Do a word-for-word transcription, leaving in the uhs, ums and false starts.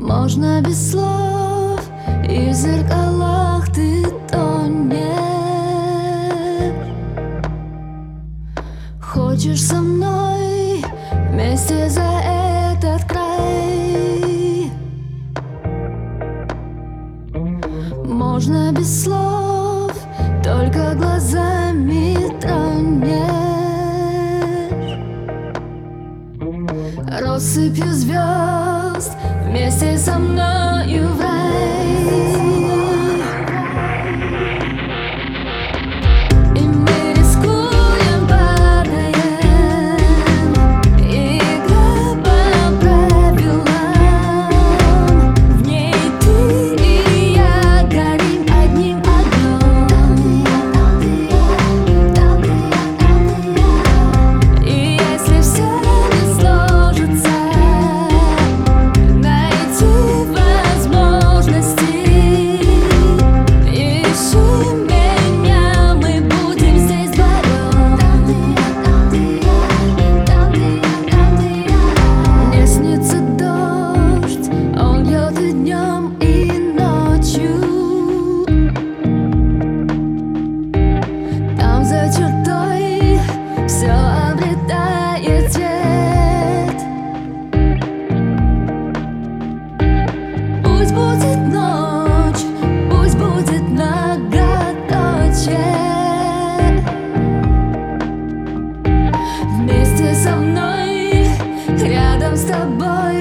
Можно без слов, и в зеркалах ты тонешь. Хочешь со мной вместе за этот край? Можно без слов, только глазами тронешь. Россыпью звезд вместе со мною в рай. И мы рискуем, падаем, игра по правилам. В ней ты и я горим одним огнем. И если все не сложится, все обретает цвет. Пусть будет ночь, пусть будет многоточие. Вместе со мной, рядом с тобой.